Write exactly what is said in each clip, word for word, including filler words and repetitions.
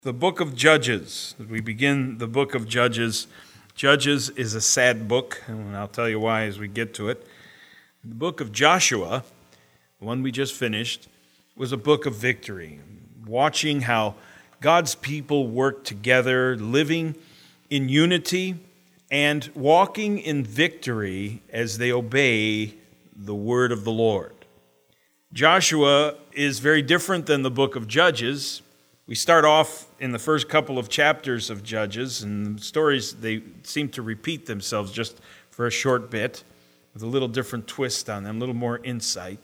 The book of Judges. As we begin the book of Judges, Judges is a sad book, and I'll tell you why as we get to it. The book of Joshua, the one we just finished, was a book of victory, watching how God's people work together, living in unity and walking in victory as they obey the word of the Lord. Joshua is very different than the book of Judges. We start off in the first couple of chapters of Judges, and the stories, they seem to repeat themselves just for a short bit, with a little different twist on them, a little more insight.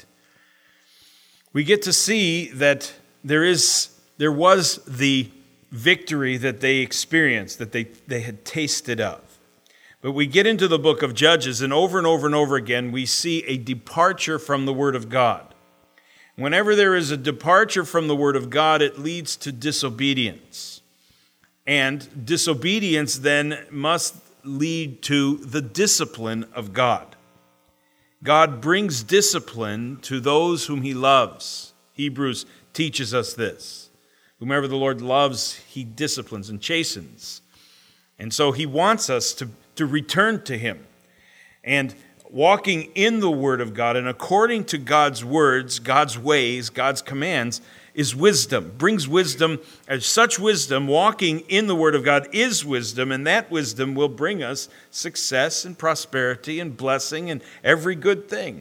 We get to see that there is, there was the victory that they experienced, that they, they had tasted of. But we get into the book of Judges, and over and over and over again, we see a departure from the Word of God. Whenever there is a departure from the Word of God, it leads to disobedience. And disobedience then must lead to the discipline of God. God brings discipline to those whom He loves. Hebrews teaches us this. Whomever the Lord loves, He disciplines and chastens. And so He wants us to, to return to Him. And walking in the Word of God and according to God's words, God's ways, God's commands, is wisdom, brings wisdom. As such wisdom, walking in the Word of God is wisdom, and that wisdom will bring us success and prosperity and blessing and every good thing.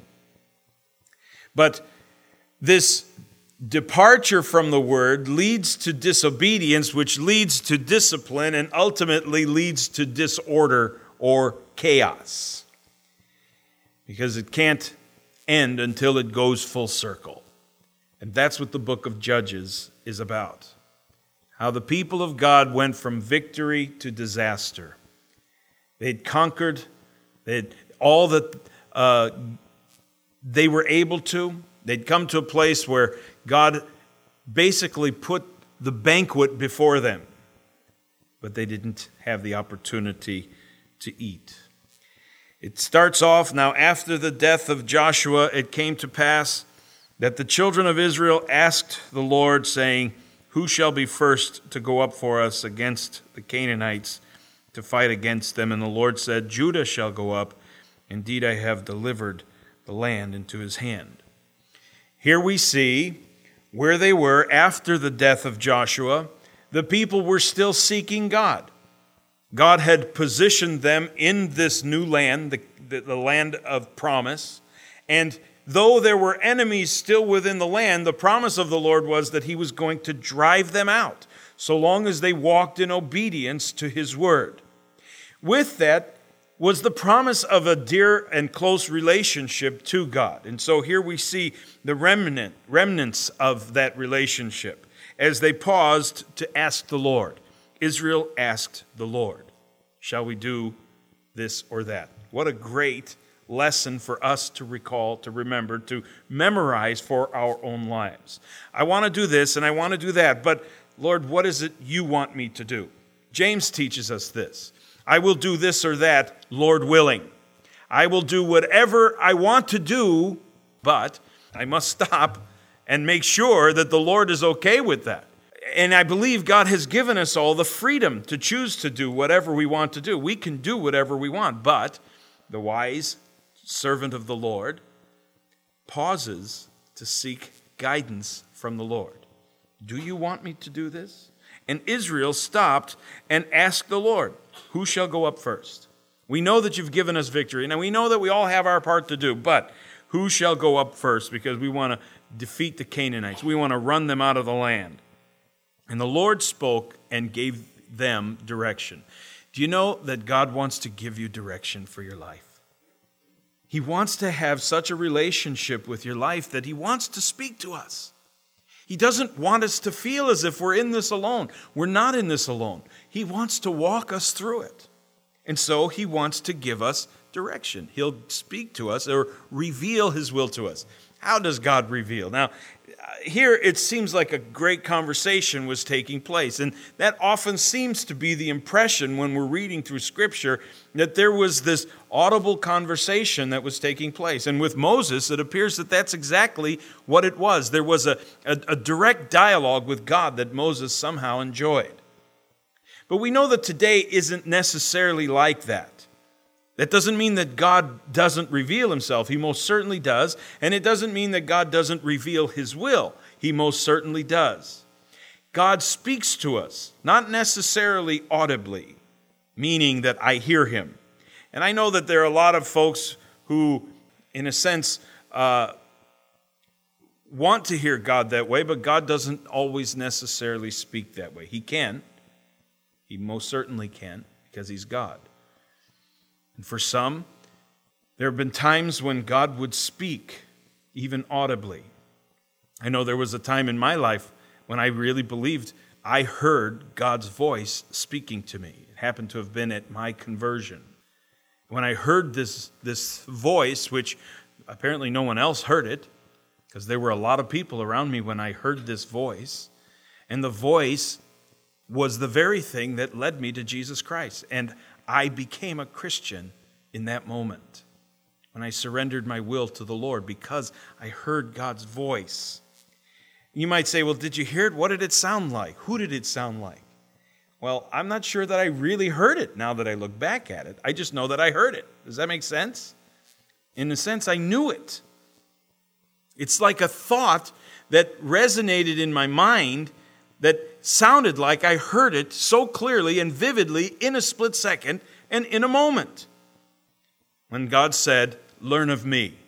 But this departure from the Word leads to disobedience, which leads to discipline and ultimately leads to disorder or chaos. Because it can't end until it goes full circle. And that's what the book of Judges is about. How the people of God went from victory to disaster. They'd conquered they'd, all that uh, they were able to. They'd come to a place where God basically put the banquet before them. But they didn't have the opportunity to eat. It starts off, now after the death of Joshua, it came to pass that the children of Israel asked the Lord, saying, who shall be first to go up for us against the Canaanites to fight against them? And the Lord said, Judah shall go up. Indeed, I have delivered the land into his hand. Here we see where they were after the death of Joshua. The people were still seeking God. God had positioned them in this new land, the, the, the land of promise. And though there were enemies still within the land, the promise of the Lord was that He was going to drive them out, so long as they walked in obedience to His word. With that was the promise of a dear and close relationship to God. And so here we see the remnant, remnants of that relationship as they paused to ask the Lord. Israel asked the Lord, shall we do this or that? What a great lesson for us to recall, to remember, to memorize for our own lives. I want to do this and I want to do that, but Lord, what is it you want me to do? James teaches us this. I will do this or that, Lord willing. I will do whatever I want to do, but I must stop and make sure that the Lord is okay with that. And I believe God has given us all the freedom to choose to do whatever we want to do. We can do whatever we want, but the wise servant of the Lord pauses to seek guidance from the Lord. Do you want me to do this? And Israel stopped and asked the Lord, who shall go up first? We know that you've given us victory. Now we know that we all have our part to do, but who shall go up first? Because we want to defeat the Canaanites. We want to run them out of the land. And the Lord spoke and gave them direction. Do you know that God wants to give you direction for your life? He wants to have such a relationship with your life that He wants to speak to us. He doesn't want us to feel as if we're in this alone. We're not in this alone. He wants to walk us through it. And so He wants to give us direction. He'll speak to us or reveal His will to us. How does God reveal? Now, here it seems like a great conversation was taking place. And that often seems to be the impression when we're reading through Scripture, that there was this audible conversation that was taking place. And with Moses, it appears that that's exactly what it was. There was a, a, a direct dialogue with God that Moses somehow enjoyed. But we know that today isn't necessarily like that. That doesn't mean that God doesn't reveal himself. He most certainly does. And it doesn't mean that God doesn't reveal his will. He most certainly does. God speaks to us, not necessarily audibly, meaning that I hear him. And I know that there are a lot of folks who, in a sense, uh, want to hear God that way, but God doesn't always necessarily speak that way. He can. He most certainly can, because he's God. And for some, there have been times when God would speak, even audibly. I know there was a time in my life when I really believed I heard God's voice speaking to me. It happened to have been at my conversion. When I heard this, this voice, which apparently no one else heard it, because there were a lot of people around me when I heard this voice, and the voice was the very thing that led me to Jesus Christ. And I became a Christian in that moment when I surrendered my will to the Lord because I heard God's voice. You might say, well, did you hear it? What did it sound like? Who did it sound like? Well, I'm not sure that I really heard it now that I look back at it. I just know that I heard it. Does that make sense? In a sense, I knew it. It's like a thought that resonated in my mind that sounded like I heard it so clearly and vividly in a split second and in a moment. When God said, learn of me.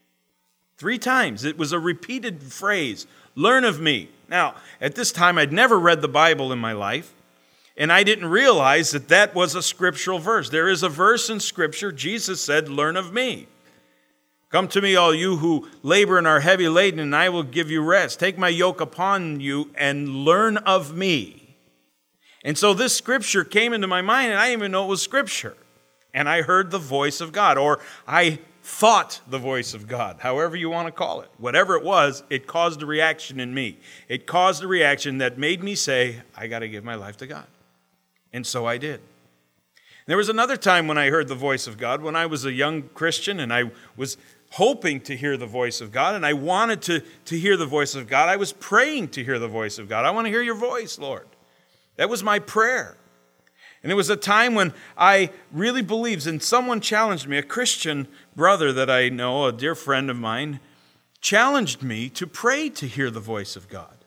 Three times. It was a repeated phrase, learn of me. Now, at this time, I'd never read the Bible in my life, and I didn't realize that that was a scriptural verse. There is a verse in Scripture, Jesus said, learn of me. Come to me, all you who labor and are heavy laden, and I will give you rest. Take my yoke upon you and learn of me. And so this scripture came into my mind, and I didn't even know it was scripture. And I heard the voice of God, or I thought the voice of God, however you want to call it. Whatever it was, it caused a reaction in me. It caused a reaction that made me say, I got to give my life to God. And so I did. There was another time when I heard the voice of God, when I was a young Christian, and I was hoping to hear the voice of God, and I wanted to, to hear the voice of God. I was praying to hear the voice of God. I want to hear your voice, Lord. That was my prayer. And it was a time when I really believed, and someone challenged me, a Christian brother that I know, a dear friend of mine, challenged me to pray to hear the voice of God.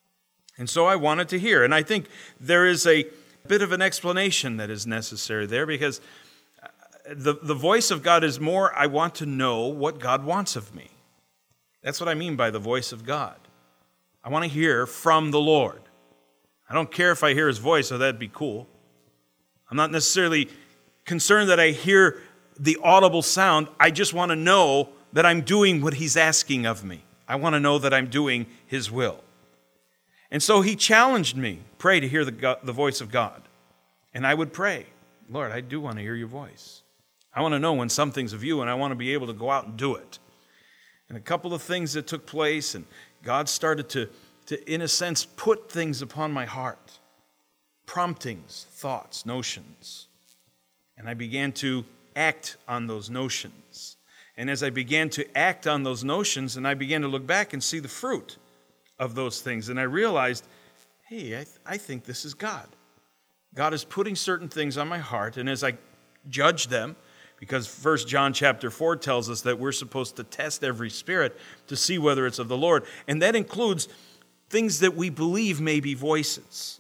And so I wanted to hear. And I think there is a bit of an explanation that is necessary there, because The, the voice of God is more, I want to know what God wants of me. That's what I mean by the voice of God. I want to hear from the Lord. I don't care if I hear his voice, so that'd be cool. I'm not necessarily concerned that I hear the audible sound. I just want to know that I'm doing what he's asking of me. I want to know that I'm doing his will. And so he challenged me, pray to hear the, God, the voice of God. And I would pray, Lord, I do want to hear your voice. I want to know when something's of you, and I want to be able to go out and do it. And a couple of things that took place, and God started to, to, in a sense, put things upon my heart. Promptings, thoughts, notions. And I began to act on those notions. And as I began to act on those notions, and I began to look back and see the fruit of those things, and I realized, hey, I, th- I think this is God. God is putting certain things on my heart, and as I judge them, because First John chapter four tells us that we're supposed to test every spirit to see whether it's of the Lord. And that includes things that we believe may be voices.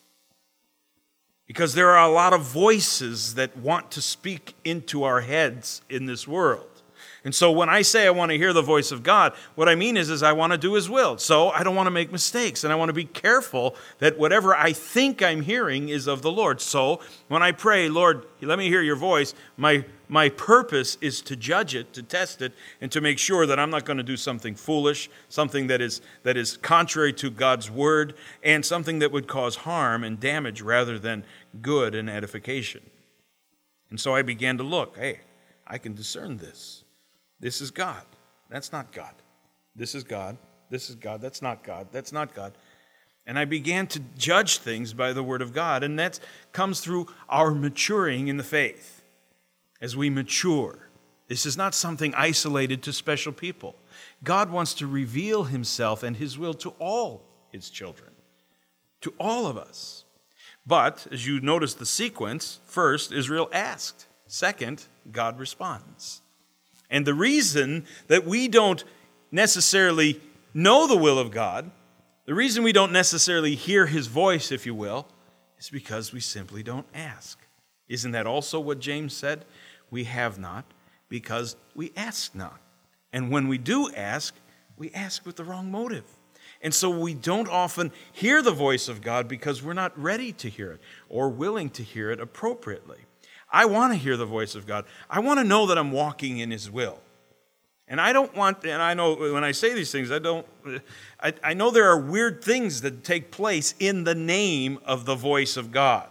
Because there are a lot of voices that want to speak into our heads in this world. And so when I say I want to hear the voice of God, what I mean is, is I want to do his will. So I don't want to make mistakes, and I want to be careful that whatever I think I'm hearing is of the Lord. So when I pray, Lord, let me hear your voice, my, my purpose is to judge it, to test it, and to make sure that I'm not going to do something foolish, something that is, that is contrary to God's word, and something that would cause harm and damage rather than good and edification. And so I began to look, hey, I can discern this. This is God. That's not God. This is God. This is God. That's not God. That's not God. And I began to judge things by the Word of God. And that comes through our maturing in the faith. As we mature, this is not something isolated to special people. God wants to reveal himself and his will to all his children, to all of us. But, as you notice the sequence, first, Israel asked. Second, God responds. And the reason that we don't necessarily know the will of God, the reason we don't necessarily hear his voice, if you will, is because we simply don't ask. Isn't that also what James said? We have not because we ask not. And when we do ask, we ask with the wrong motive. And so we don't often hear the voice of God because we're not ready to hear it or willing to hear it appropriately. I want to hear the voice of God. I want to know that I'm walking in his will. And I don't want, and I know when I say these things, I don't, I, I know there are weird things that take place in the name of the voice of God.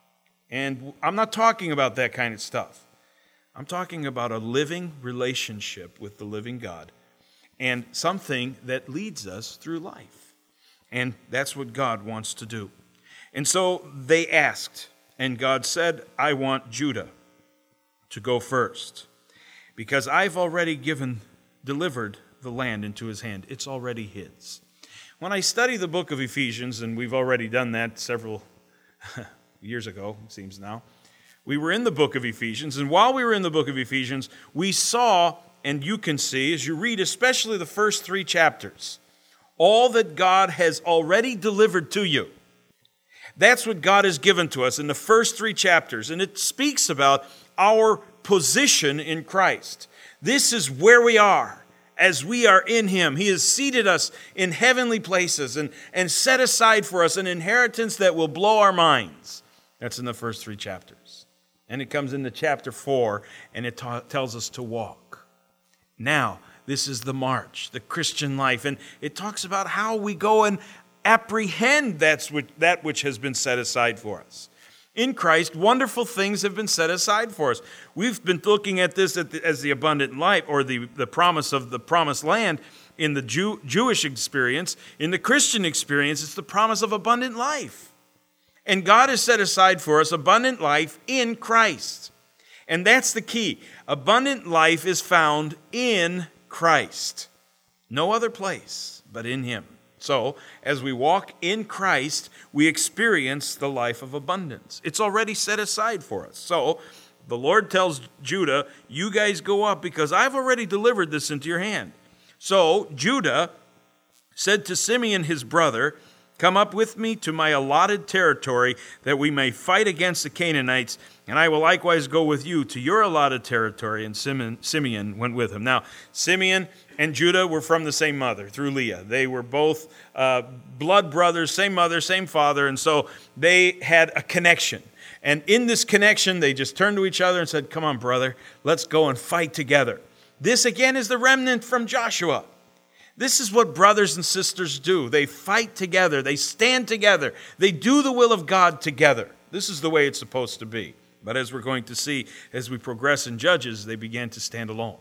And I'm not talking about that kind of stuff. I'm talking about a living relationship with the living God and something that leads us through life. And that's what God wants to do. And so they asked, and God said, I want Judah to go first, because I've already given, delivered the land into his hand. It's already his. When I study the book of Ephesians, and we've already done that several years ago, it seems now, we were in the book of Ephesians, and while we were in the book of Ephesians, we saw, and you can see, as you read especially the first three chapters, all that God has already delivered to you. That's what God has given to us in the first three chapters, and it speaks about our position in Christ. This is where we are as we are in him. He has seated us in heavenly places and, and set aside for us an inheritance that will blow our minds. That's in the first three chapters. And it comes into chapter four, and it ta- tells us to walk. Now, this is the march, the Christian life, and it talks about how we go and apprehend that's what, that which has been set aside for us. In Christ, wonderful things have been set aside for us. We've been looking at this as the abundant life, or the, the promise of the promised land in the Jew, Jewish experience. In the Christian experience, it's the promise of abundant life. And God has set aside for us abundant life in Christ. And that's the key. Abundant life is found in Christ. No other place but in him. So, as we walk in Christ, we experience the life of abundance. It's already set aside for us. So, the Lord tells Judah, you guys go up because I've already delivered this into your hand. So, Judah said to Simeon his brother, come up with me to my allotted territory that we may fight against the Canaanites, and I will likewise go with you to your allotted territory. And Simeon, Simeon went with him. Now, Simeon and Judah were from the same mother, through Leah. They were both uh, blood brothers, same mother, same father, and so they had a connection. And in this connection, they just turned to each other and said, come on, brother, let's go and fight together. This, again, is the remnant from Joshua. This is what brothers and sisters do. They fight together. They stand together. They do the will of God together. This is the way it's supposed to be. But as we're going to see, as we progress in Judges, they began to stand alone.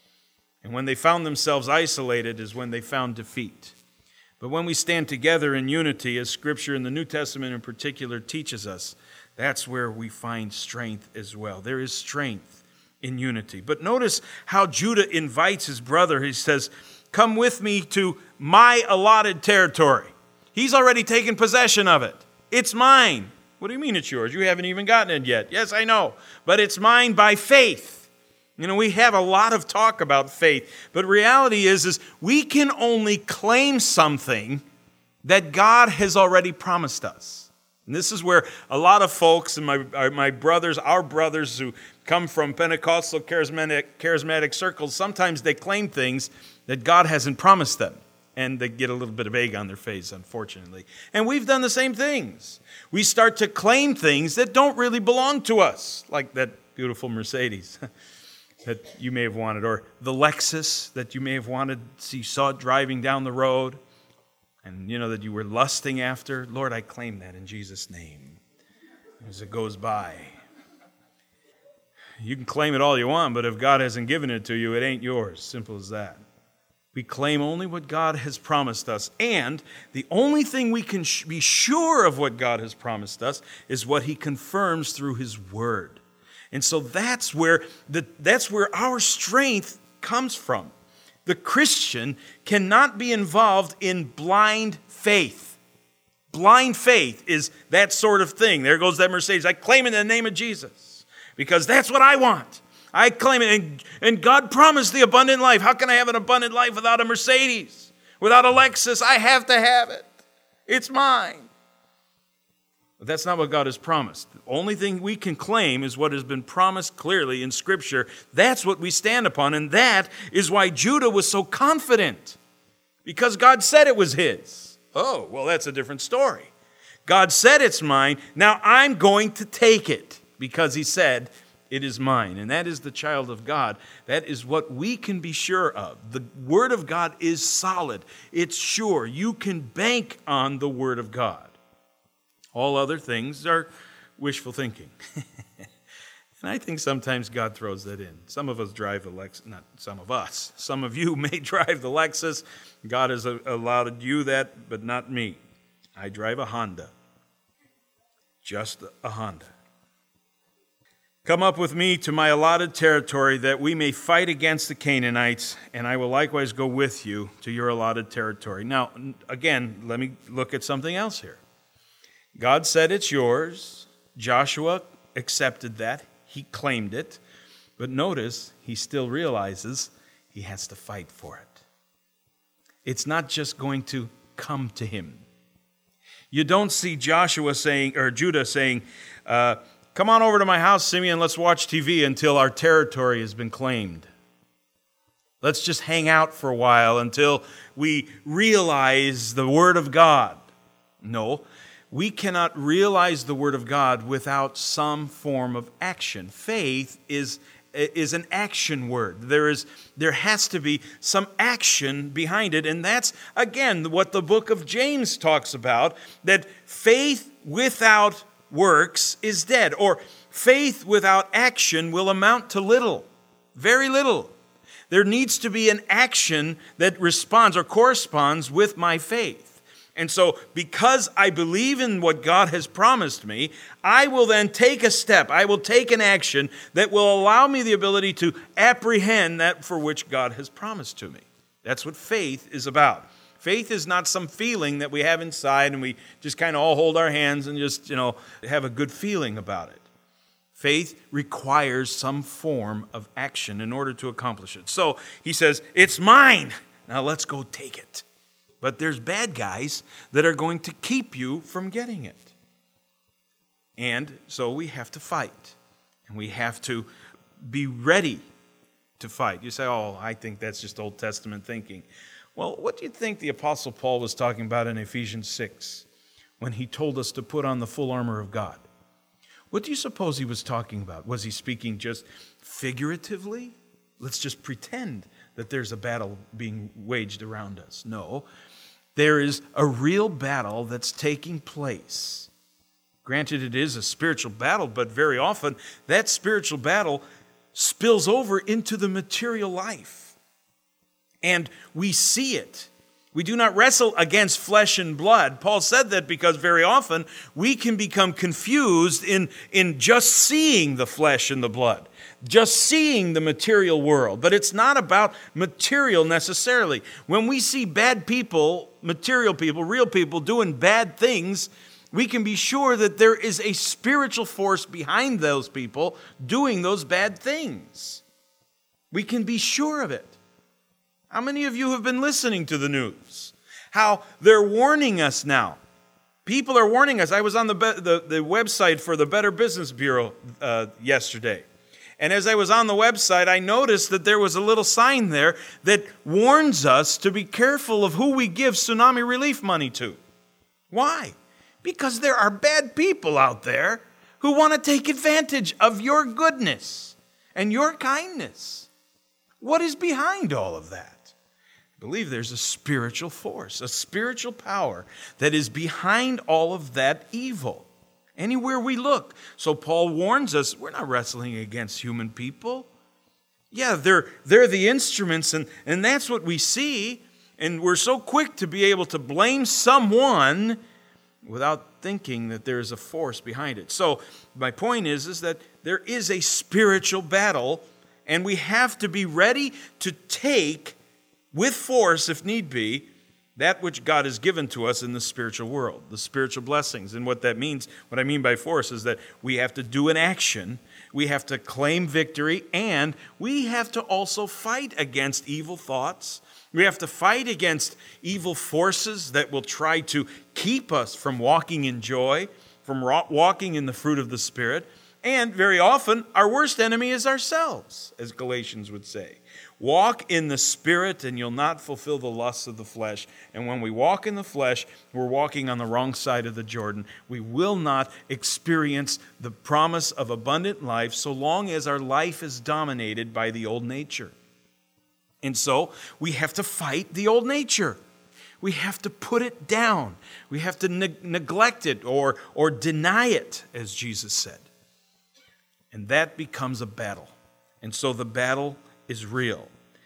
And when they found themselves isolated is when they found defeat. But when we stand together in unity, as Scripture in the New Testament in particular teaches us, that's where we find strength as well. There is strength in unity. But notice how Judah invites his brother. He says, come with me to my allotted territory. He's already taken possession of it. It's mine. What do you mean it's yours? You haven't even gotten it yet. Yes, I know. But it's mine by faith. You know, we have a lot of talk about faith. But reality is, is we can only claim something that God has already promised us. And this is where a lot of folks and my, my brothers, our brothers who come from Pentecostal charismatic, charismatic circles, sometimes they claim things that God hasn't promised them. And they get a little bit of egg on their face, unfortunately. And we've done the same things. We start to claim things that don't really belong to us, like that beautiful Mercedes that you may have wanted, or the Lexus that you may have wanted, so you saw it driving down the road, and you know that you were lusting after. Lord, I claim that in Jesus' name as it goes by. You can claim it all you want, but if God hasn't given it to you, it ain't yours. Simple as that. We claim only what God has promised us. And the only thing we can sh- be sure of what God has promised us is what he confirms through his word. And so that's where the, that's where our strength comes from. The Christian cannot be involved in blind faith. Blind faith is that sort of thing. There goes that Mercedes. I claim it in the name of Jesus because that's what I want. I claim it, and, and God promised the abundant life. How can I have an abundant life without a Mercedes? Without a Lexus? I have to have it. It's mine. But that's not what God has promised. The only thing we can claim is what has been promised clearly in Scripture. That's what we stand upon, and that is why Judah was so confident, because God said it was his. Oh, well, that's a different story. God said it's mine. Now I'm going to take it because he said it is mine. And that is the child of God. That is what we can be sure of. The Word of God is solid. It's sure. You can bank on the Word of God. All other things are wishful thinking. And I think sometimes God throws that in. Some of us drive the Lexus, not some of us. Some of you may drive the Lexus. God has allowed you that, but not me. I drive a Honda. Just a Honda. Come up with me to my allotted territory that we may fight against the Canaanites, and I will likewise go with you to your allotted territory. Now, again, let me look at something else here. God said it's yours. Joshua accepted that. He claimed it. But notice, he still realizes he has to fight for it. It's not just going to come to him. You don't see Joshua saying, or Judah saying, uh, come on over to my house, Simeon, let's watch T V until our territory has been claimed. Let's just hang out for a while until we realize the Word of God. No, we cannot realize the Word of God without some form of action. Faith is, is an action word. There is, there has to be some action behind it, and that's, again, what the book of James talks about, that faith without works is dead, or faith without action will amount to little, very little. There needs to be an action that responds or corresponds with my faith. And so, because I believe in what God has promised me, I will then take a step, I will take an action that will allow me the ability to apprehend that for which God has promised to me. That's what faith is about. Faith is not some feeling that we have inside and we just kind of all hold our hands and just, you know, have a good feeling about it. Faith requires some form of action in order to accomplish it. So he says, it's mine. Now let's go take it. But there's bad guys that are going to keep you from getting it. And so we have to fight. And we have to be ready to fight. You say, oh, I think that's just Old Testament thinking. Well, what do you think the Apostle Paul was talking about in Ephesians six when he told us to put on the full armor of God? What do you suppose he was talking about? Was he speaking just figuratively? Let's just pretend that there's a battle being waged around us. No, there is a real battle that's taking place. Granted, it is a spiritual battle, but very often that spiritual battle spills over into the material life. And we see it. We do not wrestle against flesh and blood. Paul said that because very often we can become confused in, in just seeing the flesh and the blood, just seeing the material world. But it's not about material necessarily. When we see bad people, material people, real people doing bad things, we can be sure that there is a spiritual force behind those people doing those bad things. We can be sure of it. How many of you have been listening to the news? How they're warning us now. People are warning us. I was on the, be- the, the website for the Better Business Bureau uh, yesterday. And as I was on the website, I noticed that there was a little sign there that warns us to be careful of who we give tsunami relief money to. Why? Because there are bad people out there who want to take advantage of your goodness and your kindness. What is behind all of that? I believe there's a spiritual force, a spiritual power that is behind all of that evil. Anywhere we look. So Paul warns us, we're not wrestling against human people. Yeah, they're, they're the instruments, and, and that's what we see. And we're so quick to be able to blame someone without thinking that there is a force behind it. So my point is, is that there is a spiritual battle, and we have to be ready to take, with force if need be, that which God has given to us in the spiritual world, the spiritual blessings. And what that means, what I mean by force, is that we have to do an action, we have to claim victory, and we have to also fight against evil thoughts. We have to fight against evil forces that will try to keep us from walking in joy, from walking in the fruit of the Spirit. And very often, our worst enemy is ourselves, as Galatians would say. Walk in the Spirit, and you'll not fulfill the lusts of the flesh. And when we walk in the flesh, we're walking on the wrong side of the Jordan. We will not experience the promise of abundant life so long as our life is dominated by the old nature. And so we have to fight the old nature. We have to put it down. We have to ne- neglect it or, or deny it, as Jesus said. And that becomes a battle. And so the battle is real.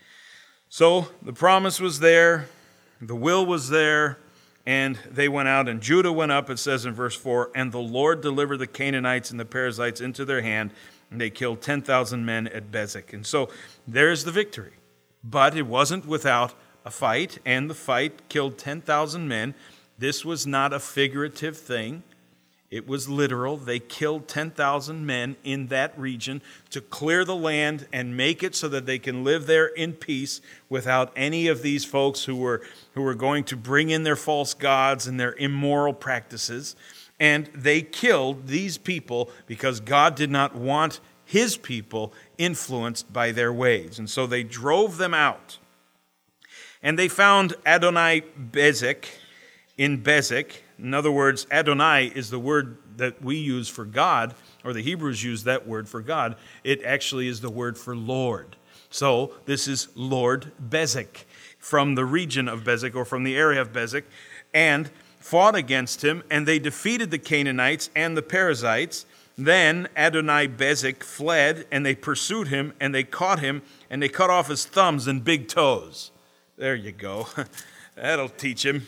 So the promise was there, the will was there, and they went out, and Judah went up, it says in verse four, and the Lord delivered the Canaanites and the Perizzites into their hand, and they killed ten thousand men at Bezek. And so there's the victory. But it wasn't without a fight, and the fight killed ten thousand men. This was not a figurative thing. It was literal. They killed ten thousand men in that region to clear the land and make it so that they can live there in peace without any of these folks who were, who were going to bring in their false gods and their immoral practices. And they killed these people because God did not want His people influenced by their ways. And so they drove them out. And they found Adoni-Bezek in Bezek. In other words, Adonai is the word that we use for God, or the Hebrews use that word for God. It actually is the word for Lord. So this is Lord Bezek from the region of Bezek, or from the area of Bezek, and fought against him, and they defeated the Canaanites and the Perizzites. Then Adoni-Bezek fled, and they pursued him, and they caught him, and they cut off his thumbs and big toes. There you go. That'll teach him.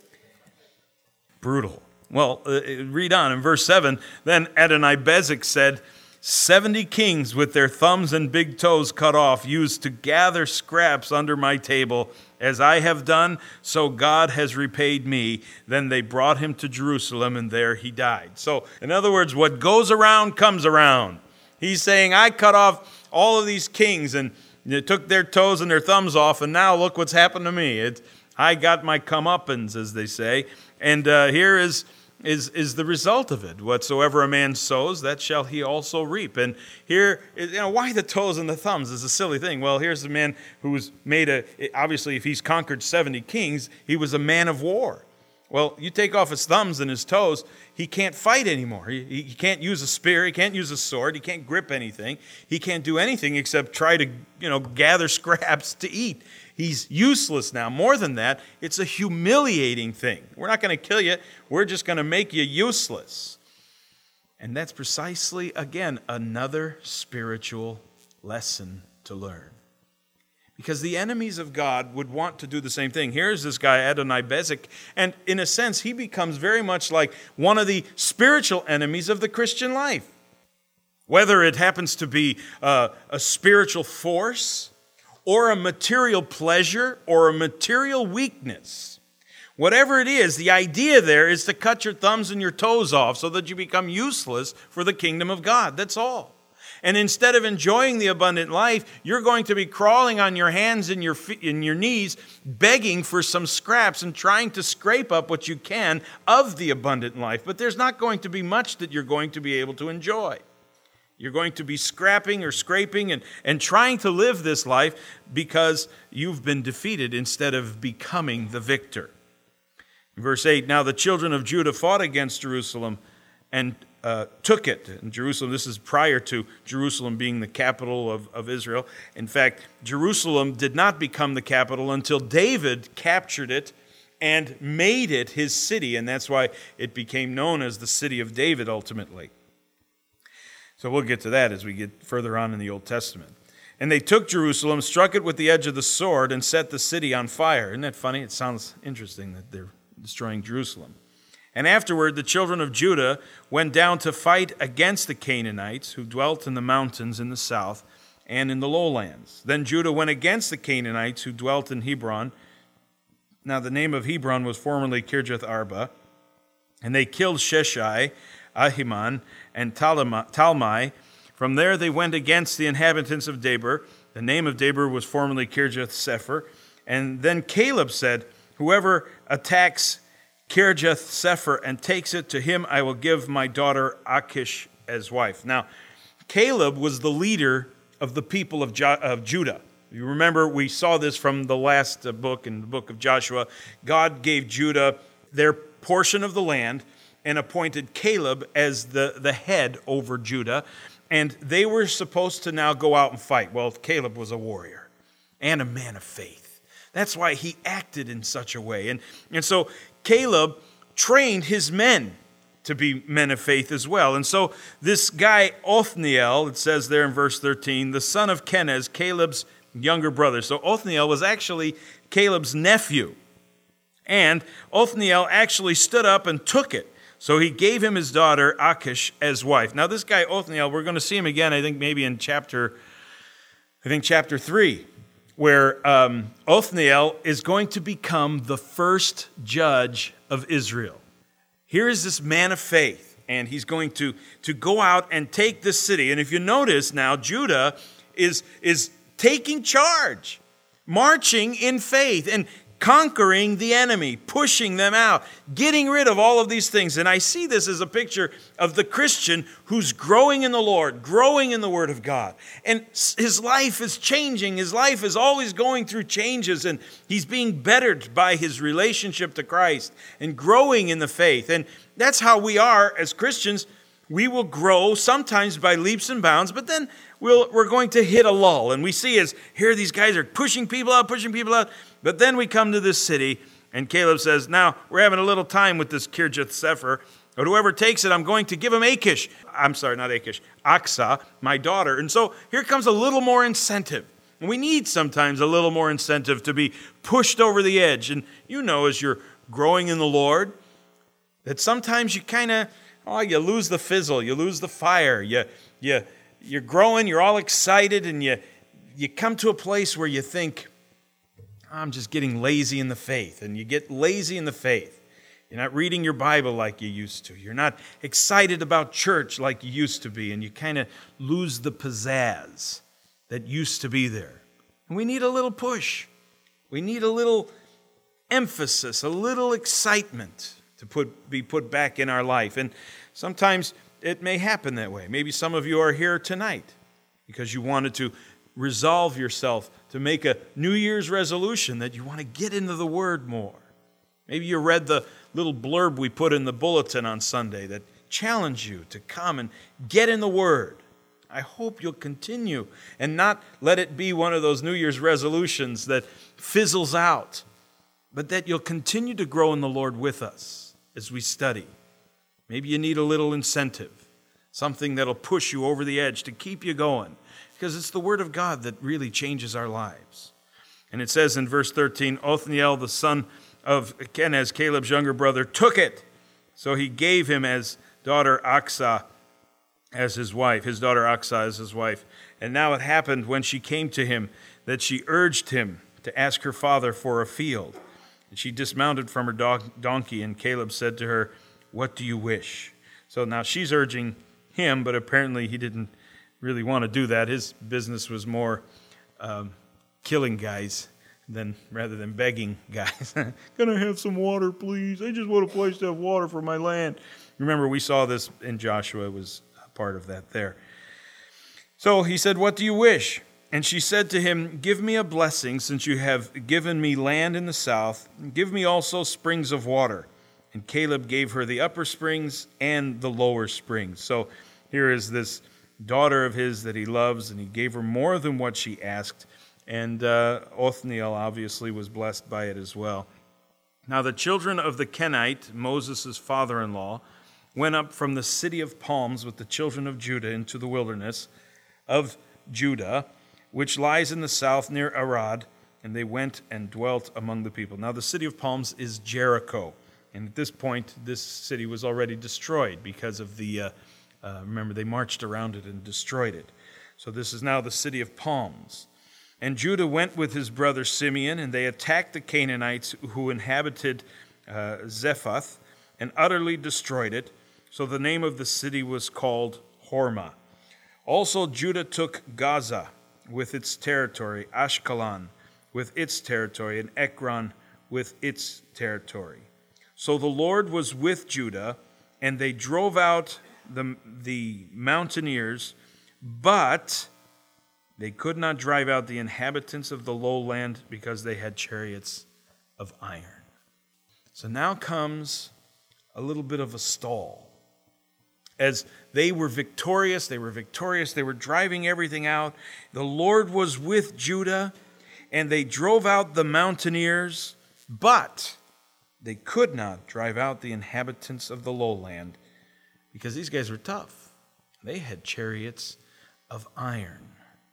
Brutal. Well, uh, read on in verse seven. Then Adoni-Bezek said, seventy kings with their thumbs and big toes cut off used to gather scraps under my table. As I have done, so God has repaid me. Then they brought him to Jerusalem, and there he died. So, in other words, what goes around comes around. He's saying, I cut off all of these kings, and they took their toes and their thumbs off, and now look what's happened to me. It, I got my comeuppance, as they say. And uh, here is, is, is the result of it. Whatsoever a man sows, that shall he also reap. And here, you know, why the toes and the thumbs is a silly thing. Well, here's a man who was made a, obviously if he's conquered seventy kings, he was a man of war. Well, you take off his thumbs and his toes, he can't fight anymore. He, he can't use a spear, he can't use a sword, he can't grip anything. He can't do anything except try to, you know, gather scraps to eat. He's useless now. More than that, it's a humiliating thing. We're not going to kill you. We're just going to make you useless. And that's precisely, again, another spiritual lesson to learn. Because the enemies of God would want to do the same thing. Here's this guy, Adoni-Bezek, and in a sense, he becomes very much like one of the spiritual enemies of the Christian life. Whether it happens to be uh, a spiritual force, or a material pleasure, or a material weakness. Whatever it is, the idea there is to cut your thumbs and your toes off so that you become useless for the kingdom of God. That's all. And instead of enjoying the abundant life, you're going to be crawling on your hands and your feet, and your knees, begging for some scraps and trying to scrape up what you can of the abundant life. But there's not going to be much that you're going to be able to enjoy. You're going to be scrapping or scraping and, and trying to live this life because you've been defeated instead of becoming the victor. Verse eight, now the children of Judah fought against Jerusalem and uh, took it. And Jerusalem, this is prior to Jerusalem being the capital of, of Israel. In fact, Jerusalem did not become the capital until David captured it and made it his city. And that's why it became known as the city of David ultimately. So we'll get to that as we get further on in the Old Testament. And they took Jerusalem, struck it with the edge of the sword, and set the city on fire. Isn't that funny? It sounds interesting that they're destroying Jerusalem. And afterward, the children of Judah went down to fight against the Canaanites who dwelt in the mountains in the south and in the lowlands. Then Judah went against the Canaanites who dwelt in Hebron. Now the name of Hebron was formerly Kirjath Arba. And they killed Sheshai, Ahiman, and Talmai. From there they went against the inhabitants of Debir. The name of Debir was formerly Kirjath Sepher. And then Caleb said, whoever attacks Kirjath Sepher and takes it, to him I will give my daughter Achish as wife. Now, Caleb was the leader of the people of, jo- of Judah. You remember, we saw this from the last book, in the book of Joshua. God gave Judah their portion of the land and appointed Caleb as the, the head over Judah. And they were supposed to now go out and fight. Well, Caleb was a warrior and a man of faith. That's why he acted in such a way. And, and so Caleb trained his men to be men of faith as well. And so this guy, Othniel, it says there in verse thirteen, the son of Kenaz, Caleb's younger brother. So Othniel was actually Caleb's nephew. And Othniel actually stood up and took it. So he gave him his daughter Achish as wife. Now this guy Othniel, we're going to see him again, I think maybe in chapter, I think chapter three, where um, Othniel is going to become the first judge of Israel. Here is this man of faith, and he's going to, to go out and take this city. And if you notice now, Judah is, is taking charge, marching in faith, and conquering the enemy, pushing them out, getting rid of all of these things. And I see this as a picture of the Christian who's growing in the Lord, growing in the Word of God. And his life is changing. His life is always going through changes, and he's being bettered by his relationship to Christ and growing in the faith. And that's how we are as Christians. We will grow sometimes by leaps and bounds, but then we'll, we're going to hit a lull. And we see as here these guys are pushing people out, pushing people out. But then we come to this city, and Caleb says, now, we're having a little time with this Kirjath Sepher, but whoever takes it, I'm going to give him Achish. I'm sorry, not Achish, Achsah, my daughter. And so here comes a little more incentive. And we need sometimes a little more incentive to be pushed over the edge. And you know, as you're growing in the Lord, that sometimes you kind of, oh, you lose the fizzle, you lose the fire. You, you, you're growing, you're all excited, and you, you come to a place where you think, I'm just getting lazy in the faith. And you get lazy in the faith. You're not reading your Bible like you used to. You're not excited about church like you used to be. And you kind of lose the pizzazz that used to be there. And we need a little push. We need a little emphasis, a little excitement to put be put back in our life. And sometimes it may happen that way. Maybe some of you are here tonight because you wanted to resolve yourself to make a New Year's resolution that you want to get into the Word more. Maybe you read the little blurb we put in the bulletin on Sunday that challenged you to come and get in the Word. I hope you'll continue and not let it be one of those New Year's resolutions that fizzles out, but that you'll continue to grow in the Lord with us as we study. Maybe you need a little incentive, something that'll push you over the edge to keep you going. Because it's the Word of God that really changes our lives. And it says in verse thirteen, Othniel, the son of Kenaz, Caleb's younger brother, took it. So he gave him as daughter Achsah as his wife, his daughter Achsah as his wife. And now it happened when she came to him that she urged him to ask her father for a field. And she dismounted from her don- donkey, and Caleb said to her, what do you wish? So now she's urging him, but apparently he didn't really want to do that. His business was more um, killing guys than rather than begging guys. Can I have some water, please? I just want a place to have water for my land. Remember, we saw this in Joshua. It was a part of that there. So he said, what do you wish? And she said to him, give me a blessing, since you have given me land in the south. Give me also springs of water. And Caleb gave her the upper springs and the lower springs. So here is this daughter of his that he loves, and he gave her more than what she asked. And uh, Othniel obviously was blessed by it as well. Now the children of the Kenite, Moses' father-in-law, went up from the city of palms with the children of Judah into the wilderness of Judah, which lies in the south near Arad, and they went and dwelt among the people. Now the city of palms is Jericho, and at this point this city was already destroyed because of the, uh, uh, remember they marched around it and destroyed it. So this is now the city of palms. And Judah went with his brother Simeon, and they attacked the Canaanites who inhabited uh, Zephath, and utterly destroyed it. So the name of the city was called Hormah. Also Judah took Gaza with its territory, Ashkelon with its territory, and Ekron with its territory. So the Lord was with Judah, and they drove out the, the mountaineers, but they could not drive out the inhabitants of the lowland because they had chariots of iron. So now comes a little bit of a stall. As they were victorious, they were victorious, they were driving everything out. The Lord was with Judah, and they drove out the mountaineers, but they could not drive out the inhabitants of the lowland because these guys were tough. They had chariots of iron.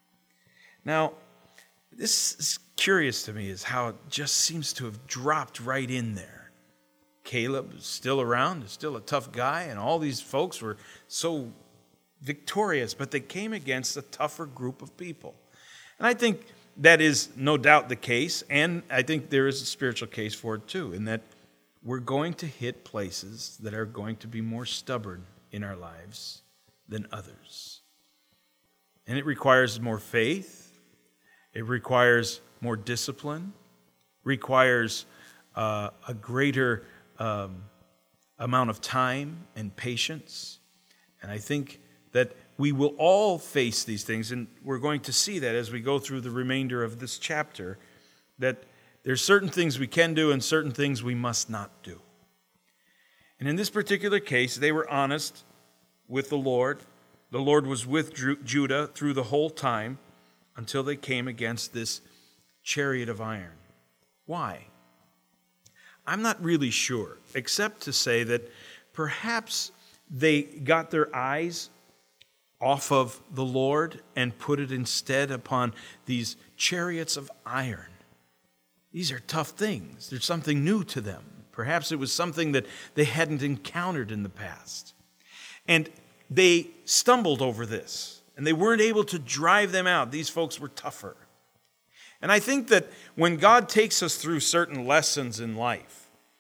Now, this is curious to me, is how it just seems to have dropped right in there. Caleb is still around, is still a tough guy, and all these folks were so victorious, but they came against a tougher group of people. And I think that is no doubt the case, and I think there is a spiritual case for it too, in that we're going to hit places that are going to be more stubborn in our lives than others. And it requires more faith, it requires more discipline, requires uh, a greater um, amount of time and patience. And I think that we will all face these things, and we're going to see that as we go through the remainder of this chapter, that there's certain things we can do and certain things we must not do. And in this particular case, they were honest with the Lord. The Lord was with Judah through the whole time until they came against this chariot of iron. Why? I'm not really sure, except to say that perhaps they got their eyes off of the Lord and put it instead upon these chariots of iron. These are tough things. There's something new to them. Perhaps it was something that they hadn't encountered in the past. And they stumbled over this, and they weren't able to drive them out. These folks were tougher. And I think that when God takes us through certain lessons in life,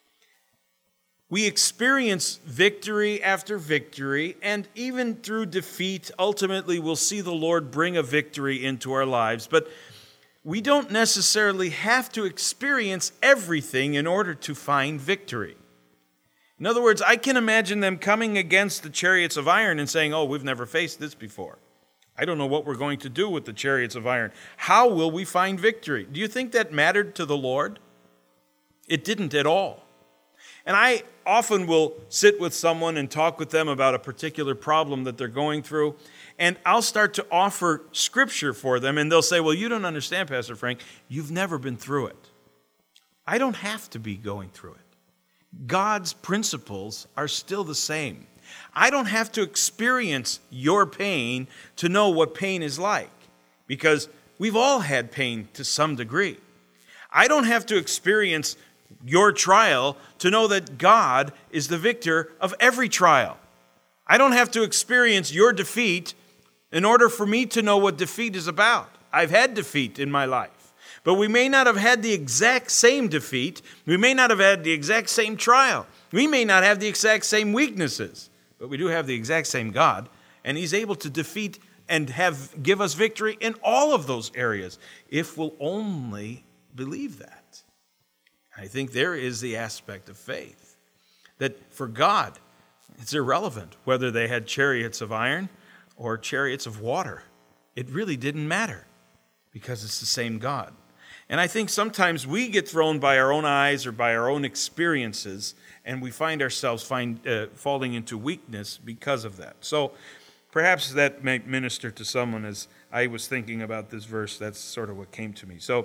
we experience victory after victory, and even through defeat, ultimately we'll see the Lord bring a victory into our lives. But we don't necessarily have to experience everything in order to find victory. In other words, I can imagine them coming against the chariots of iron and saying, oh, we've never faced this before. I don't know what we're going to do with the chariots of iron. How will we find victory? Do you think that mattered to the Lord? It didn't at all. And I often will sit with someone and talk with them about a particular problem that they're going through, and I'll start to offer scripture for them, and they'll say, well, you don't understand, Pastor Frank. You've never been through it. I don't have to be going through it. God's principles are still the same. I don't have to experience your pain to know what pain is like, because we've all had pain to some degree. I don't have to experience your trial to know that God is the victor of every trial. I don't have to experience your defeat in order for me to know what defeat is about. I've had defeat in my life, but we may not have had the exact same defeat. We may not have had the exact same trial. We may not have the exact same weaknesses, but we do have the exact same God, and He's able to defeat and have give us victory in all of those areas if we'll only believe that. I think there is the aspect of faith, that for God, it's irrelevant whether they had chariots of iron or chariots of water. It really didn't matter because it's the same God. And I think sometimes we get thrown by our own eyes or by our own experiences, and we find ourselves find, uh, falling into weakness because of that. So perhaps that may minister to someone as I was thinking about this verse. That's sort of what came to me. So,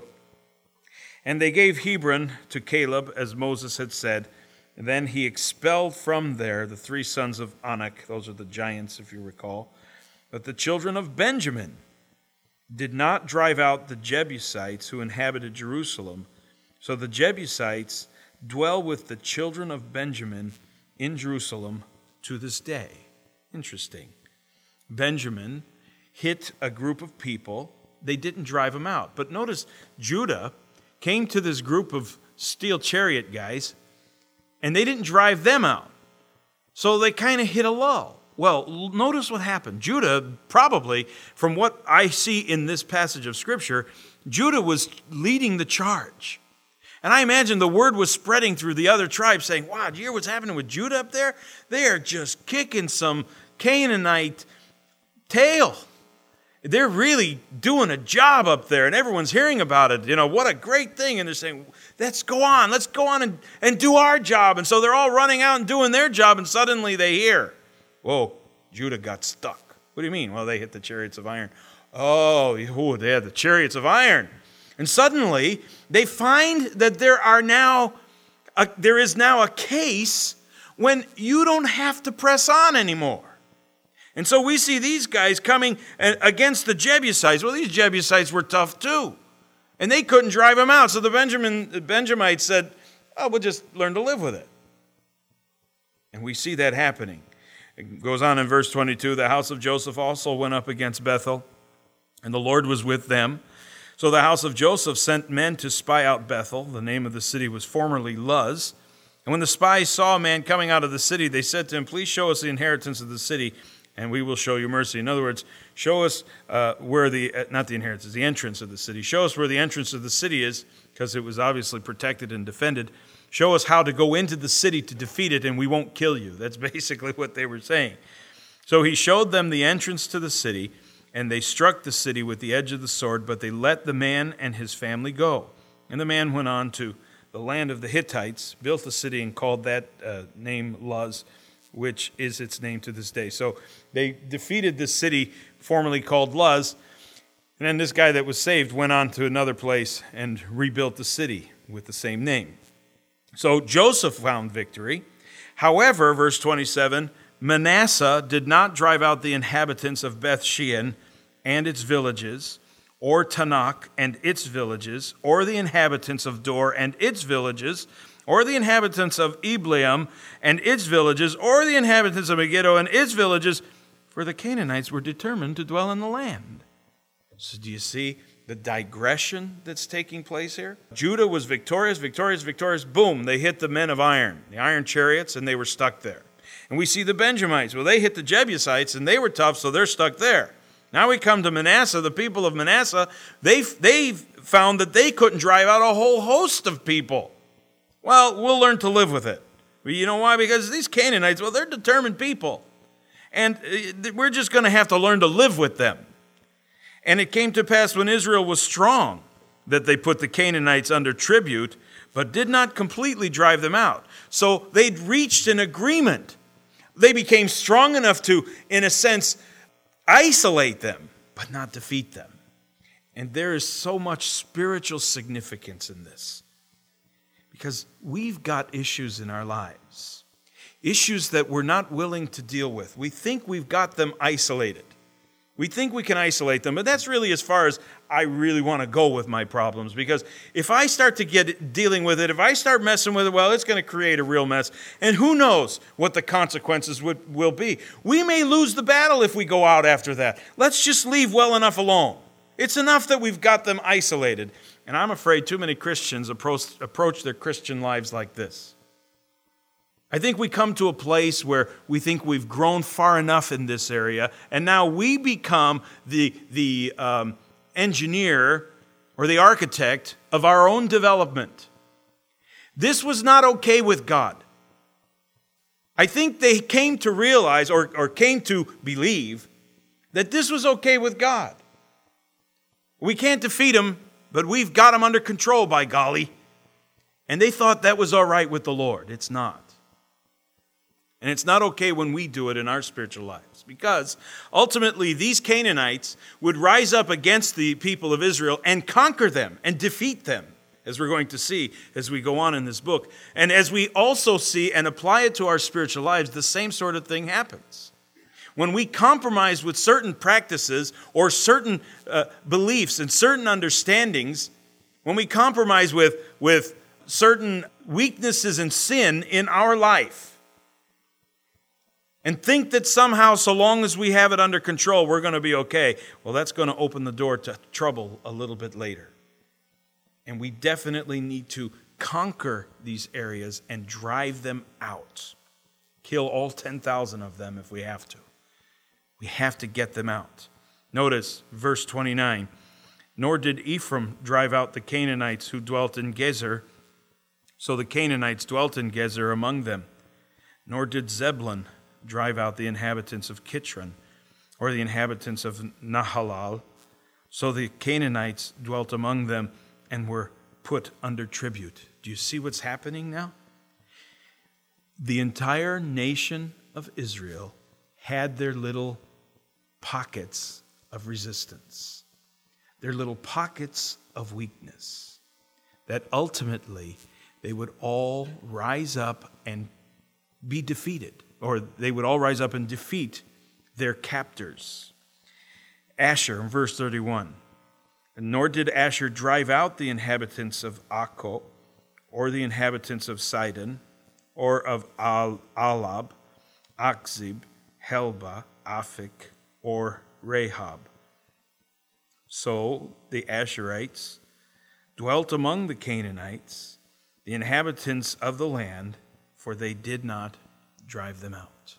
and they gave Hebron to Caleb, as Moses had said. And then he expelled from there the three sons of Anak. Those are the giants, if you recall. But the children of Benjamin did not drive out the Jebusites who inhabited Jerusalem. So the Jebusites dwell with the children of Benjamin in Jerusalem to this day. Interesting. Benjamin hit a group of people. They didn't drive them out. But notice Judah came to this group of steel chariot guys, and they didn't drive them out. So they kind of hit a lull. Well, notice what happened. Judah, probably, from what I see in this passage of Scripture, Judah was leading the charge. And I imagine the word was spreading through the other tribes saying, wow, do you hear what's happening with Judah up there? They are just kicking some Canaanite tail. They're really doing a job up there, and everyone's hearing about it. You know, what a great thing. And they're saying, let's go on. Let's go on and, and do our job. And so they're all running out and doing their job, and suddenly they hear, whoa, Judah got stuck. What do you mean? Well, they hit the chariots of iron. Oh, ooh, they had the chariots of iron. And suddenly, they find that there are now a, there is now a case when you don't have to press on anymore. And so we see these guys coming against the Jebusites. Well, these Jebusites were tough too. And they couldn't drive them out. So the Benjamin, the Benjamites said, oh, we'll just learn to live with it. And we see that happening. It goes on in verse twenty-two, the house of Joseph also went up against Bethel, and the Lord was with them. So the house of Joseph sent men to spy out Bethel. The name of the city was formerly Luz. And when the spies saw a man coming out of the city, they said to him, please show us the inheritance of the city, and we will show you mercy. In other words, show us uh, where the, uh, not the inheritance, the entrance of the city. Show us where the entrance of the city is, because it was obviously protected and defended. Show us how to go into the city to defeat it, and we won't kill you. That's basically what they were saying. So he showed them the entrance to the city, and they struck the city with the edge of the sword, but they let the man and his family go. And the man went on to the land of the Hittites, built a city, and called that uh, name Luz, which is its name to this day. So they defeated this city formerly called Luz, and then this guy that was saved went on to another place and rebuilt the city with the same name. So Joseph found victory. However, verse twenty-seven, Manasseh did not drive out the inhabitants of Beth Shean and its villages, or Tanakh and its villages, or the inhabitants of Dor and its villages, or the inhabitants of Ibleam and its villages, or the inhabitants of Megiddo and its villages, for the Canaanites were determined to dwell in the land. So do you see the digression that's taking place here? Judah was victorious, victorious, victorious. Boom, they hit the men of iron, the iron chariots, and they were stuck there. And we see the Benjamites. Well, they hit the Jebusites, and they were tough, so they're stuck there. Now we come to Manasseh. The people of Manasseh, they they found that they couldn't drive out a whole host of people. Well, we'll learn to live with it. You know why? Because these Canaanites, well, they're determined people. And we're just going to have to learn to live with them. And it came to pass when Israel was strong that they put the Canaanites under tribute, but did not completely drive them out. So they'd reached an agreement. They became strong enough to, in a sense, isolate them, but not defeat them. And there is so much spiritual significance in this. Because we've got issues in our lives. Issues that we're not willing to deal with. We think we've got them isolated. We think we can isolate them, but that's really as far as I really want to go with my problems. Because if I start to get dealing with it, if I start messing with it, well, it's going to create a real mess. And who knows what the consequences would, will be. We may lose the battle if we go out after that. Let's just leave well enough alone. It's enough that we've got them isolated. And I'm afraid too many Christians approach, approach their Christian lives like this. I think we come to a place where we think we've grown far enough in this area, and now we become the, the um, engineer or the architect of our own development. This was not okay with God. I think they came to realize or, or came to believe that this was okay with God. We can't defeat him, but we've got him under control, by golly. And they thought that was all right with the Lord. It's not. And it's not okay when we do it in our spiritual lives. Because ultimately these Canaanites would rise up against the people of Israel and conquer them and defeat them, as we're going to see as we go on in this book. And as we also see and apply it to our spiritual lives, the same sort of thing happens. When we compromise with certain practices or certain uh, beliefs and certain understandings, when we compromise with, with certain weaknesses and sin in our life, and think that somehow, so long as we have it under control, we're going to be okay, well, that's going to open the door to trouble a little bit later. And we definitely need to conquer these areas and drive them out. Kill all ten thousand of them if we have to. We have to get them out. Notice verse twenty-nine. Nor did Ephraim drive out the Canaanites who dwelt in Gezer, so the Canaanites dwelt in Gezer among them. Nor did Zebulun drive out the inhabitants of Kitron, or the inhabitants of Nahalal, so the Canaanites dwelt among them and were put under tribute. Do you see what's happening now? The entire nation of Israel had their little pockets of resistance, their little pockets of weakness, that ultimately they would all rise up and be defeated, or they would all rise up and defeat their captors. Asher, in verse thirty-one, nor did Asher drive out the inhabitants of Akko, or the inhabitants of Sidon, or of Al- Alab, Akzib, Helba, Aphik, or Rahab. So the Asherites dwelt among the Canaanites, the inhabitants of the land, for they did not drive them out.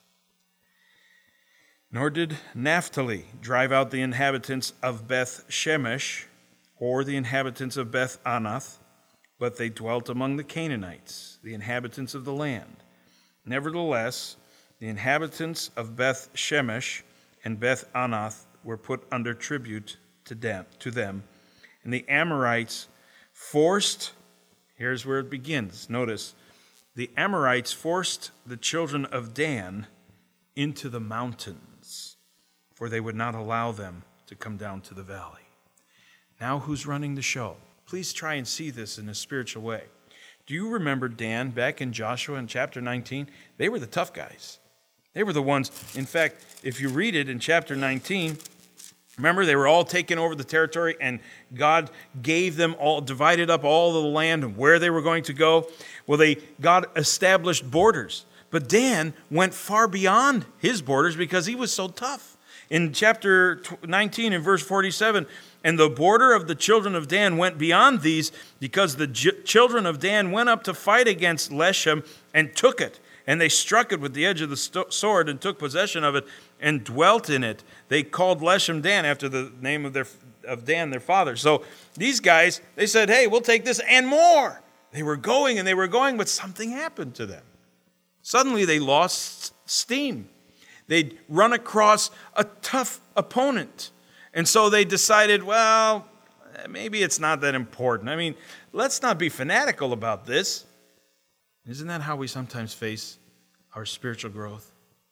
Nor did Naphtali drive out the inhabitants of Beth Shemesh, or the inhabitants of Beth Anath, but they dwelt among the Canaanites, the inhabitants of the land. Nevertheless, the inhabitants of Beth Shemesh and Beth Anath were put under tribute to them, to them. And the Amorites forced, here's where it begins, notice, the Amorites forced the children of Dan into the mountains, for they would not allow them to come down to the valley. Now who's running the show? Please try and see this in a spiritual way. Do you remember Dan back in Joshua in chapter nineteen? They were the tough guys. They were the ones, in fact, if you read it in chapter nineteen, remember they were all taking over the territory and God gave them all, divided up all the land and where they were going to go. Well, they God established borders. But Dan went far beyond his borders because he was so tough. In chapter nineteen, in verse forty-seven, and the border of the children of Dan went beyond these, because the j- children of Dan went up to fight against Leshem and took it. And they struck it with the edge of the st- sword and took possession of it and dwelt in it. They called Leshem Dan after the name of their of Dan, their father. So these guys, they said, hey, we'll take this and more. They were going and they were going, but something happened to them. Suddenly they lost steam. They'd run across a tough opponent. And so they decided, well, maybe it's not that important. I mean, let's not be fanatical about this. Isn't that how we sometimes face our spiritual growth?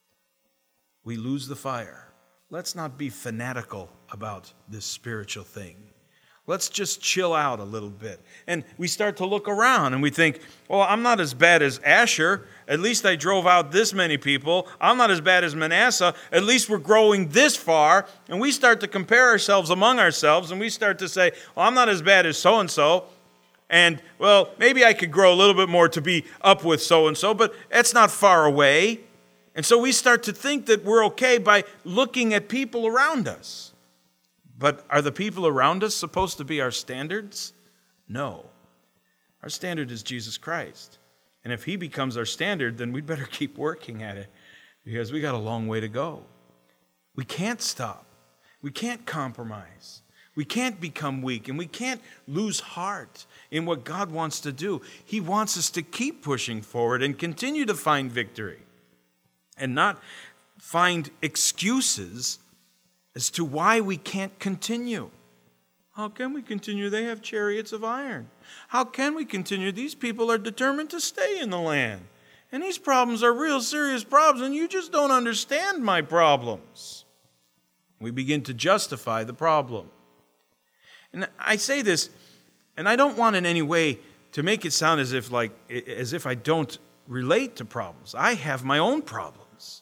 We lose the fire. Let's not be fanatical about this spiritual thing. Let's just chill out a little bit. And we start to look around and we think, well, I'm not as bad as Asher. At least I drove out this many people. I'm not as bad as Manasseh. At least we're growing this far. And we start to compare ourselves among ourselves and we start to say, well, I'm not as bad as so-and-so. And, well, maybe I could grow a little bit more to be up with so-and-so, but that's not far away. And so we start to think that we're okay by looking at people around us. But are the people around us supposed to be our standards? No. Our standard is Jesus Christ. And if he becomes our standard, then we'd better keep working at it because we got a long way to go. We can't stop. We can't compromise. We can't become weak, and we can't lose heart in what God wants to do. He wants us to keep pushing forward and continue to find victory and not find excuses as to why we can't continue. How can we continue? They have chariots of iron. How can we continue? These people are determined to stay in the land. And these problems are real serious problems, and you just don't understand my problems. We begin to justify the problem. And I say this, and I don't want in any way to make it sound as if like as if I don't relate to problems. I have my own problems.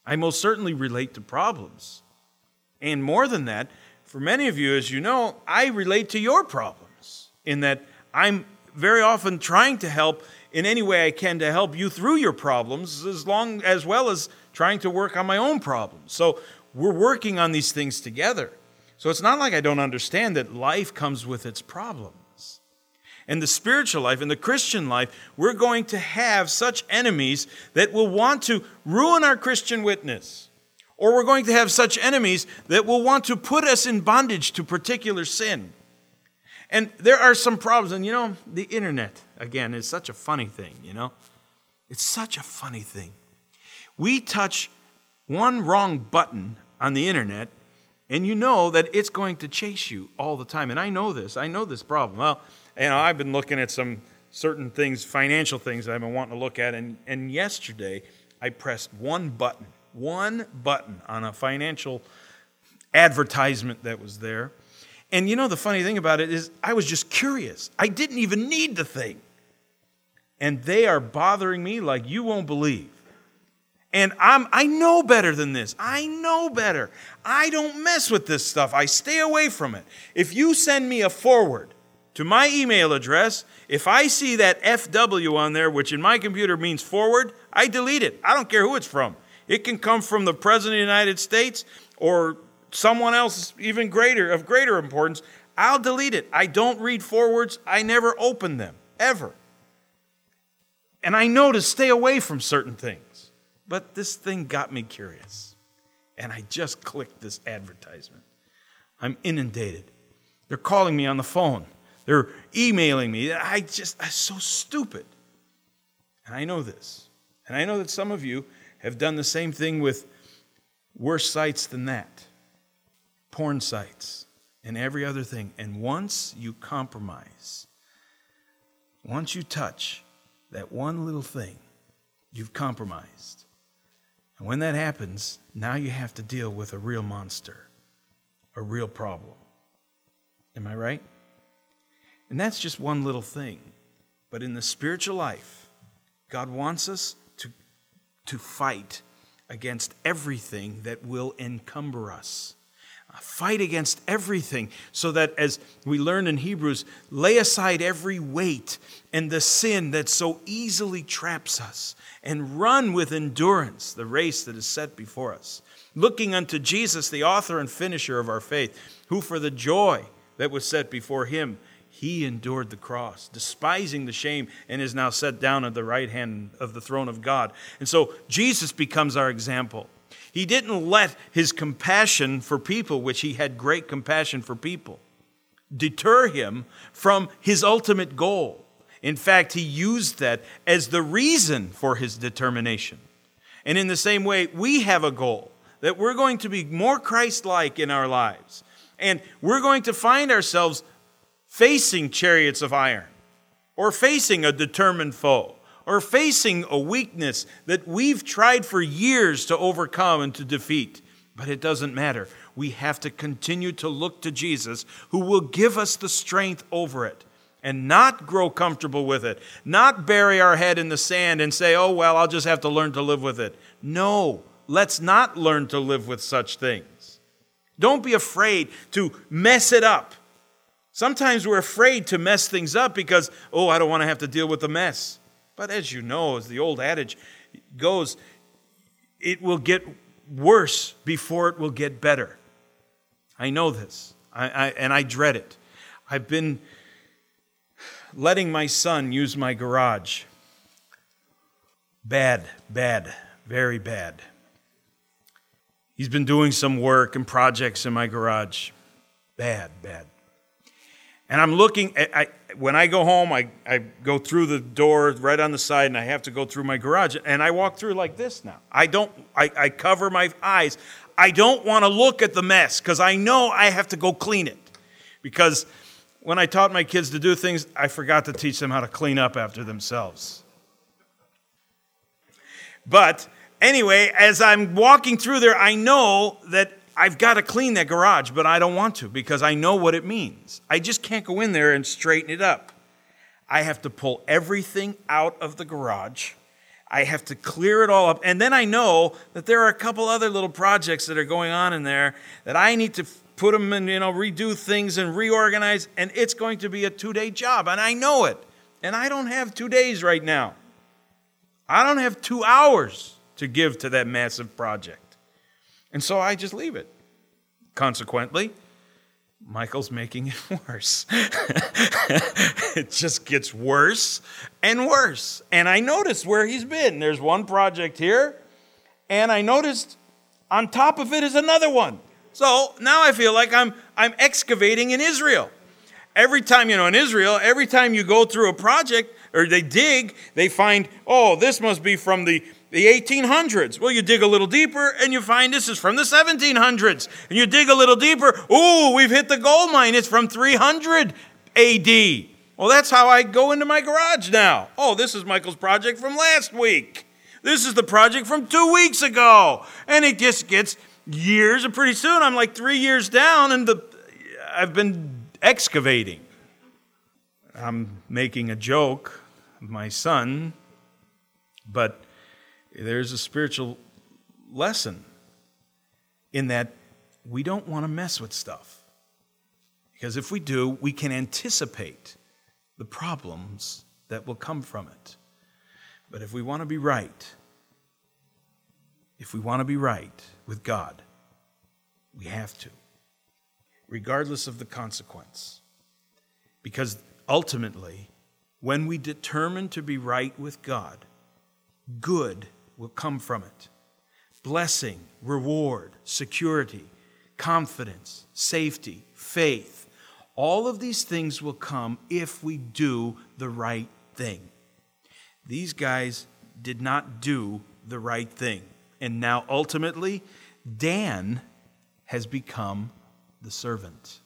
I most certainly relate to problems. And more than that, for many of you, as you know, I relate to your problems in that I'm very often trying to help in any way I can to help you through your problems, as long as well as trying to work on my own problems. So we're working on these things together. So it's not like I don't understand that life comes with its problems. In the spiritual life, in the Christian life, we're going to have such enemies that will want to ruin our Christian witness. Or we're going to have such enemies that will want to put us in bondage to particular sin. And there are some problems. And you know, the internet, again, is such a funny thing, you know. It's such a funny thing. We touch one wrong button on the internet, and you know that it's going to chase you all the time. And I know this. I know this problem. Well, you know, I've been looking at some certain things, financial things that I've been wanting to look at. And, and yesterday, I pressed one button, one button on a financial advertisement that was there. And you know, the funny thing about it is I was just curious. I didn't even need the thing. And they are bothering me like you won't believe. And I'm, I know better than this. I know better. I don't mess with this stuff. I stay away from it. If you send me a forward to my email address, if I see that F W on there, which in my computer means forward, I delete it. I don't care who it's from. It can come from the President of the United States or someone else even greater, of greater importance. I'll delete it. I don't read forwards. I never open them, ever. And I know to stay away from certain things. But this thing got me curious. And I just clicked this advertisement. I'm inundated. They're calling me on the phone. They're emailing me. I just, I'm so stupid. And I know this. And I know that some of you have done the same thing with worse sites than that. Porn sites and every other thing. And once you compromise, once you touch that one little thing, you've compromised. And when that happens, now you have to deal with a real monster, a real problem. Am I right? And that's just one little thing. But in the spiritual life, God wants us to, to fight against everything that will encumber us. Fight against everything so that, as we learn in Hebrews, lay aside every weight and the sin that so easily traps us and run with endurance the race that is set before us, looking unto Jesus, the author and finisher of our faith, who for the joy that was set before him, he endured the cross, despising the shame, and is now set down at the right hand of the throne of God. And so Jesus becomes our example. He didn't let his compassion for people, which he had great compassion for people, deter him from his ultimate goal. In fact, he used that as the reason for his determination. And in the same way, we have a goal, that we're going to be more Christ-like in our lives. And we're going to find ourselves facing chariots of iron, or facing a determined foe, or facing a weakness that we've tried for years to overcome and to defeat. But it doesn't matter. We have to continue to look to Jesus, who will give us the strength over it, and not grow comfortable with it, not bury our head in the sand and say, oh, well, I'll just have to learn to live with it. No, let's not learn to live with such things. Don't be afraid to mess it up. Sometimes we're afraid to mess things up because, oh, I don't want to have to deal with the mess. But as you know, as the old adage goes, it will get worse before it will get better. I know this, I, I, and I dread it. I've been letting my son use my garage. Bad, bad, very bad. He's been doing some work and projects in my garage. Bad, bad. And I'm looking, at, I, when I go home, I, I go through the door right on the side, and I have to go through my garage. And I walk through like this now. I don't, I, I cover my eyes. I don't want to look at the mess because I know I have to go clean it. Because when I taught my kids to do things, I forgot to teach them how to clean up after themselves. But anyway, as I'm walking through there, I know that I've got to clean that garage, but I don't want to because I know what it means. I just can't go in there and straighten it up. I have to pull everything out of the garage. I have to clear it all up. And then I know that there are a couple other little projects that are going on in there that I need to put them in, you know, redo things and reorganize. And it's going to be a two-day job. And I know it. And I don't have two days right now. I don't have two hours to give to that massive project. And so I just leave it. Consequently, Michael's making it worse. It just gets worse and worse. And I noticed where he's been. There's one project here, and I noticed on top of it is another one. So now I feel like I'm I'm excavating in Israel. Every time, you know, in Israel, every time you go through a project, or they dig, they find, oh, this must be from the The eighteen hundreds. Well, you dig a little deeper and you find this is from the seventeen hundreds. And you dig a little deeper. Ooh, we've hit the gold mine. It's from three hundred A D. Well, that's how I go into my garage now. Oh, this is Michael's project from last week. This is the project from two weeks ago. And it just gets years. And pretty soon I'm like three years down and the I've been excavating. I'm making a joke of my son, but there's a spiritual lesson in that we don't want to mess with stuff. Because if we do, we can anticipate the problems that will come from it. But if we want to be right, if we want to be right with God, we have to, regardless of the consequence. Because ultimately, when we determine to be right with God, good will come from it. Blessing, reward, security, confidence, safety, faith. All of these things will come if we do the right thing. These guys did not do the right thing. And now ultimately, Dan has become the servant.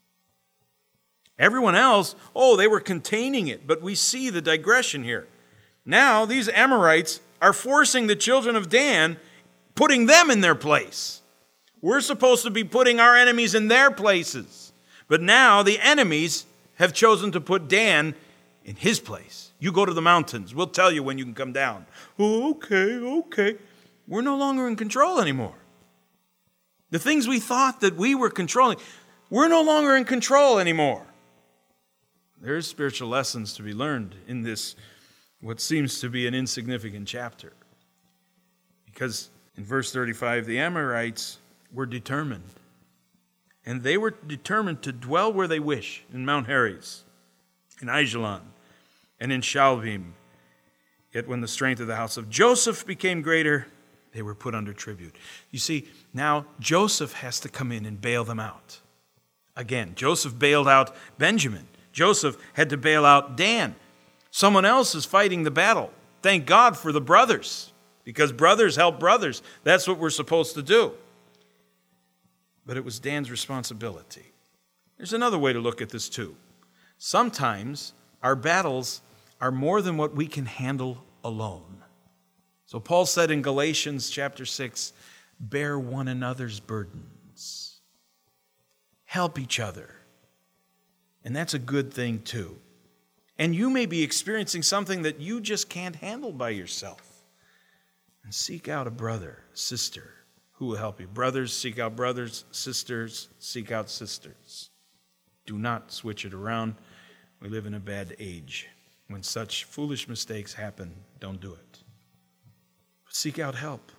Everyone else, oh, they were containing it, but we see the digression here. Now, these Amorites are forcing the children of Dan, putting them in their place. We're supposed to be putting our enemies in their places. But now the enemies have chosen to put Dan in his place. You go to the mountains. We'll tell you when you can come down. Oh, okay, okay. We're no longer in control anymore. The things we thought that we were controlling, we're no longer in control anymore. There's spiritual lessons to be learned in this what seems to be an insignificant chapter. Because in verse thirty-five, the Amorites were determined. And they were determined to dwell where they wish, in Mount Heres, in Aijalon, and in Shalbim. Yet when the strength of the house of Joseph became greater, they were put under tribute. You see, now Joseph has to come in and bail them out. Again, Joseph bailed out Benjamin. Joseph had to bail out Dan. Someone else is fighting the battle. Thank God for the brothers, because brothers help brothers. That's what we're supposed to do. But it was Dan's responsibility. There's another way to look at this too. Sometimes our battles are more than what we can handle alone. So Paul said in Galatians chapter six, bear one another's burdens. Help each other. And that's a good thing too. And you may be experiencing something that you just can't handle by yourself. And seek out a brother, sister, who will help you. Brothers, seek out brothers. Sisters, seek out sisters. Do not switch it around. We live in a bad age. When such foolish mistakes happen, don't do it. But seek out help.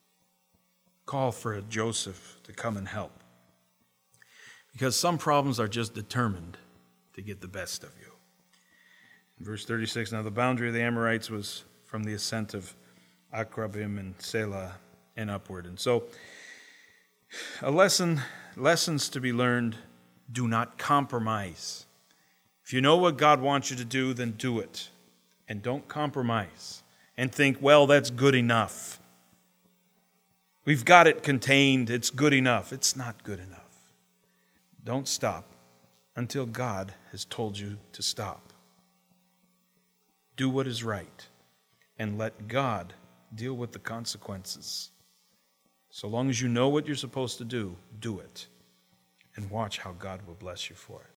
Call for a Joseph to come and help. Because some problems are just determined to get the best of you. In verse thirty-six, now the boundary of the Amorites was from the ascent of Akrabim and Selah and upward. And so, a lesson, lessons to be learned, do not compromise. If you know what God wants you to do, then do it. And don't compromise and think, well, that's good enough. We've got it contained. It's good enough. It's not good enough. Don't stop until God has told you to stop. Do what is right and let God deal with the consequences. So long as you know what you're supposed to do, do it. And watch how God will bless you for it.